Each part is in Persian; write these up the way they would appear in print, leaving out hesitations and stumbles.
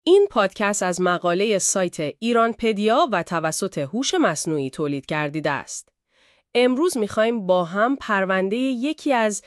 این پادکست از مقاله سایت ایرانپدیا و توسط هوش مصنوعی تولید گردیده است. امروز می‌خوایم با هم پرونده یکی از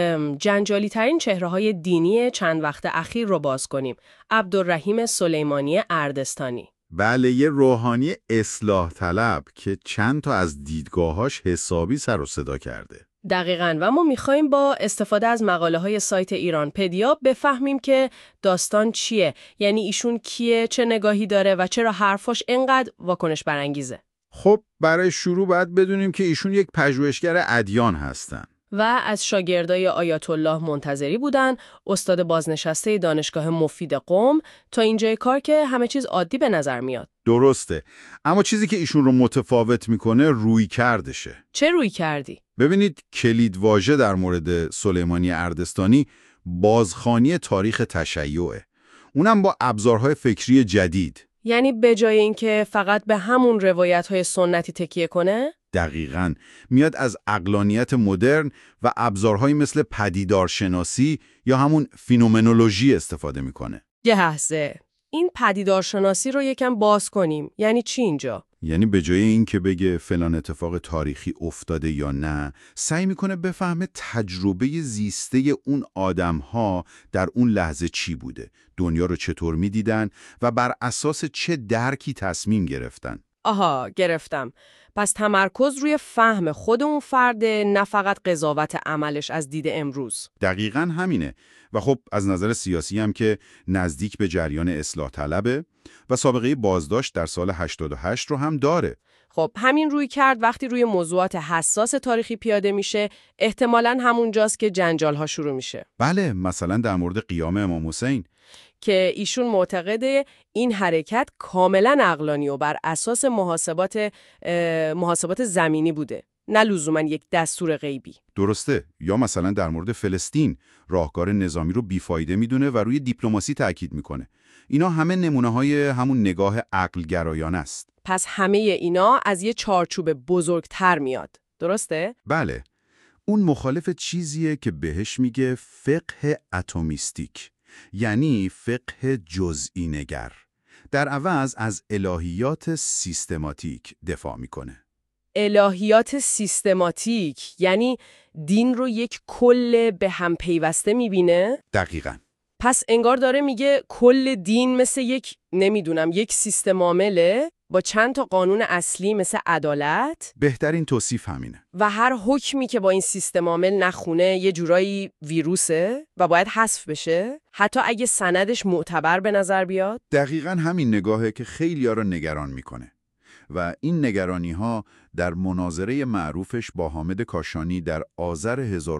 جنجالی ترین چهره‌های دینی چند وقت اخیر رو باز کنیم. عبدالرحیم سلیمانی اردستانی. بله، یه روحانی اصلاح طلب که چند تا از دیدگاهاش حسابی سر و صدا کرده. دقیقاً، و ما می‌خوایم با استفاده از مقاله‌های سایت ایرانپدیا بفهمیم که داستان چیه، یعنی ایشون کیه، چه نگاهی داره و چرا حرفاش اینقدر واکنش برانگیزه. خب برای شروع باید بدونیم که ایشون یک پژوهشگر ادیان هستن و از شاگردای آیت الله منتظری بودن، استاد بازنشسته دانشگاه مفید قم. تا اینجای کار که همه چیز عادی به نظر میاد. درسته، اما چیزی که ایشون رو متفاوت میکنه روی کردشه. چه روی کردی؟ ببینید، کلید واژه در مورد سلیمانی اردستانی بازخوانی تاریخ تشیعه، اونم با ابزارهای فکری جدید. یعنی به جای اینکه فقط به همون روایت‌های سنتی تکیه کنه؟ دقیقاً، میاد از عقلانیت مدرن و ابزارهایی مثل پدیدارشناسی یا همون فینومنولوژی استفاده میکنه. یه لحظه، این پدیدارشناسی رو یکم باز کنیم. یعنی چی اینجا؟ یعنی به جای این که بگه فلان اتفاق تاریخی افتاده یا نه، سعی میکنه بفهمه تجربه زیسته اون آدم‌ها در اون لحظه چی بوده، دنیا رو چطور میدیدن و بر اساس چه درکی تصمیم گرفتن. آها، گرفتم. پس تمرکز روی فهم خود اون فرده، نه فقط قضاوت عملش از دید امروز. دقیقاً همینه. و خب از نظر سیاسی هم که نزدیک به جریان اصلاح طلبه و سابقه بازداشت در سال 88 رو هم داره. خب همین روی کرد وقتی روی موضوعات حساس تاریخی پیاده میشه، احتمالاً همونجاست که جنجال‌ها شروع میشه. بله، مثلا در مورد قیام امام حسین که ایشون معتقده این حرکت کاملا عقلانی و بر اساس محاسبات زمینی بوده، نه لزوما یک دستور غیبی. درسته. یا مثلا در مورد فلسطین، راهکار نظامی رو بیفایده میدونه و روی دیپلماسی تاکید میکنه. اینا همه نمونه‌های همون نگاه عقلگرایانه است. پس همه اینا از یه چارچوب بزرگتر میاد. درسته؟ بله. اون مخالف چیزیه که بهش میگه فقه اتمیستیک، یعنی فقه جزئی نگر. در عوض از الهیات سیستماتیک دفاع میکنه. الهیات سیستماتیک یعنی دین رو یک کل به هم پیوسته میبینه؟ دقیقاً. پس انگار داره میگه کل دین مثل یک سیستم عامله با چند تا قانون اصلی مثل عدالت. بهترین توصیف همینه. و هر حکمی که با این سیستم عامل نخونه یه جورایی ویروسه و باید حذف بشه، حتی اگه سندش معتبر به نظر بیاد. دقیقاً همین نگاهه که خیلی‌ها رو نگران میکنه. و این نگرانی‌ها در مناظره معروفش با حامد کاشانی در آذر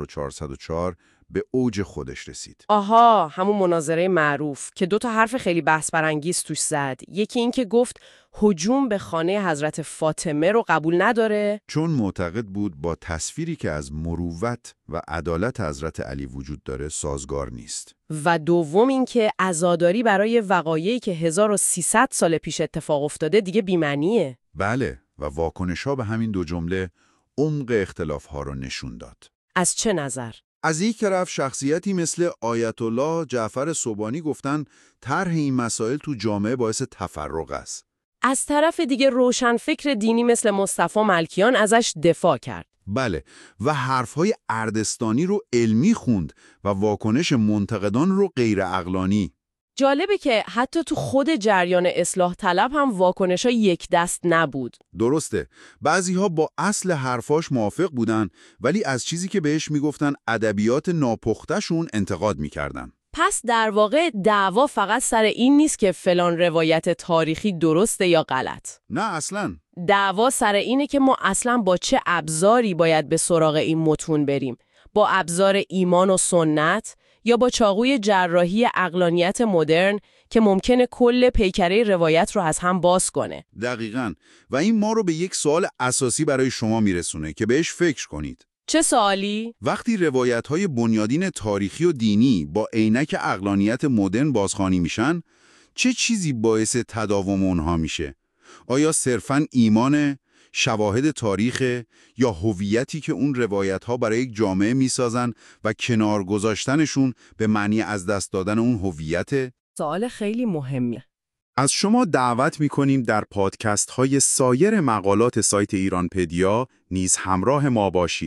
1404 به اوج خودش رسید. آها، همون مناظره معروف که 2 تا حرف خیلی بحث برانگیز توش زد. یکی این که گفت هجوم به خانه حضرت فاطمه رو قبول نداره، چون معتقد بود با تصویری که از مروت و عدالت حضرت علی وجود داره سازگار نیست. و دوم این که عزاداری برای وقایعی که 1300 سال پیش اتفاق افتاده دیگه بی‌معنیه. بله، و واکنش‌ها به همین 2 جمله عمق اختلاف‌ها رو نشون داد. از چه نظر؟ از یک طرف شخصیتی مثل آیت الله جعفر سبحانی گفتن طرح این مسائل تو جامعه باعث تفرق است. از طرف دیگه روشنفکر دینی مثل مصطفی ملکیان ازش دفاع کرد. بله، و حرفهای اردستانی رو علمی خوند و واکنش منتقدان رو غیر عقلانی. جالبه که حتی تو خود جریان اصلاح طلب هم واکنش‌ها یک دست نبود. درسته، بعضی‌ها با اصل حرفاش موافق بودن ولی از چیزی که بهش میگفتن ادبیات ناپخته‌شون انتقاد میکردن. پس در واقع دعوا فقط سر این نیست که فلان روایت تاریخی درسته یا غلط. نه اصلاً. دعوا سر اینه که ما اصلاً با چه ابزاری باید به سراغ این متون بریم. با ابزار ایمان و سنت یا با چاقوی جراحی عقلانیت مدرن که ممکنه کل پیکره روایت رو از هم باز کنه. دقیقاً. و این ما رو به یک سوال اساسی برای شما میرسونه که بهش فکر کنید. چه سوالی؟ وقتی روایت‌های بنیادین تاریخی و دینی با عینک عقلانیت مدرن بازخوانی میشن، چه چیزی باعث تداوم اونها میشه؟ آیا صرفاً ایمان، شواهد تاریخ یا هویتی که اون روایت‌ها برای یک جامعه میسازن و کنار گذاشتنشون به معنی از دست دادن اون هویت؟ سوال خیلی مهمیه. از شما دعوت می‌کنیم در پادکست‌های سایر مقالات سایت ایرانپدیا نیز همراه ما باشید.